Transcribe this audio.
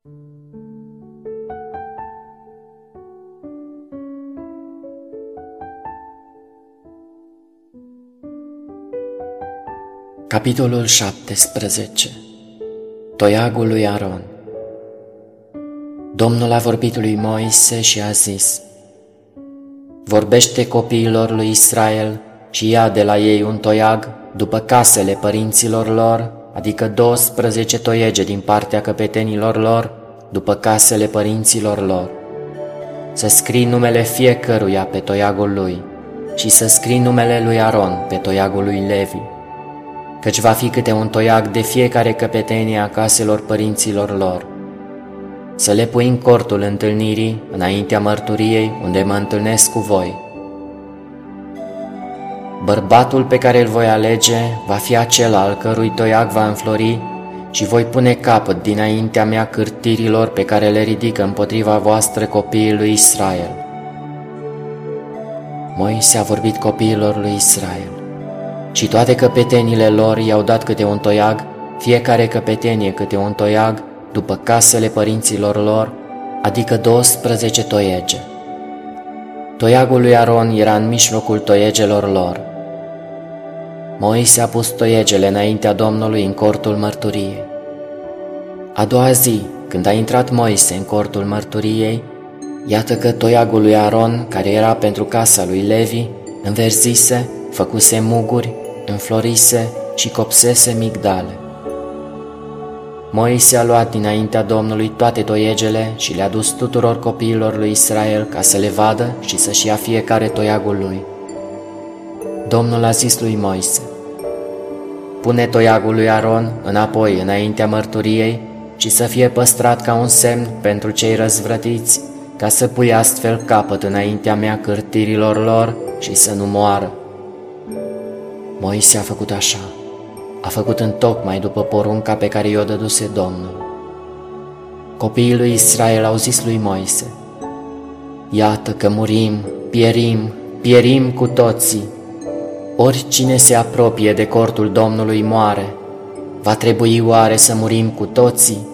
Capitolul 17. Toiagul lui Aron. Domnul a vorbit lui Moise și a zis: vorbește copiilor lui Israel și ia de la ei un toiag după casele părinților lor, adică 12 toiege din partea căpetenilor lor, după casele părinților lor. Să scrii numele fiecăruia pe toiagul lui și să scrii numele lui Aron pe toiagul lui Levi, căci va fi câte un toiag de fiecare căpetenie a caselor părinților lor. Să le pui în cortul întâlnirii, înaintea mărturiei, unde mă întâlnesc cu voi. Bărbatul pe care îl voi alege va fi acela al cărui toiag va înflori și voi pune capăt dinaintea mea cârtirilor pe care le ridică împotriva voastră copiii lui Israel. Moise a vorbit copiilor lui Israel și toate căpetenile lor i-au dat câte un toiag, fiecare căpetenie câte un toiag, după casele părinților lor, adică 12 toiege. Toiagul lui Aron era în mijlocul toiegelor lor. Moise a pus toiegele înaintea Domnului în cortul mărturiei. A doua zi, când a intrat Moise în cortul mărturiei, iată că toiagul lui Aron, care era pentru casa lui Levi, înverzise, făcuse muguri, înflorise și copsese migdale. Moise a luat dinaintea Domnului toate toiegele și le-a dus tuturor copiilor lui Israel ca să le vadă și să-și ia fiecare toiagul lui. Domnul a zis lui Moise: pune toiagul lui Aron înapoi înaintea mărturiei și să fie păstrat ca un semn pentru cei răzvrătiți, ca să pui astfel capăt înaintea mea cârtirilor lor și să nu moară. Moise a făcut așa. A făcut întocmai după porunca pe care i-o dăduse Domnul. Copiii lui Israel au zis lui Moise: iată că murim, pierim cu toții. Oricine se apropie de cortul Domnului moare. Va trebui oare să murim cu toții?